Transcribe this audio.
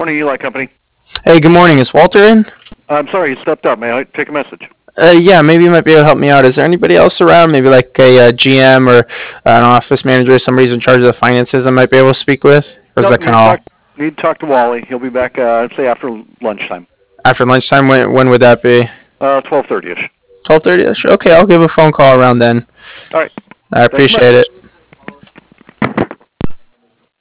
Morning, Eli Company. Hey, good morning. Is Walter in? I'm sorry, he stepped up. May I take a message? Yeah, maybe you might be able to help me out. Is there anybody else around? Maybe like a GM or an office manager, somebody who's in charge of the finances I might be able to speak with? Or is Nope, that kind of all need to talk to Wally. He'll be back, say, after lunchtime. after lunchtime? When would that be? 12:30ish. 12:30ish? Okay, I'll give a phone call around then. All right. I Thanks so appreciate much. it.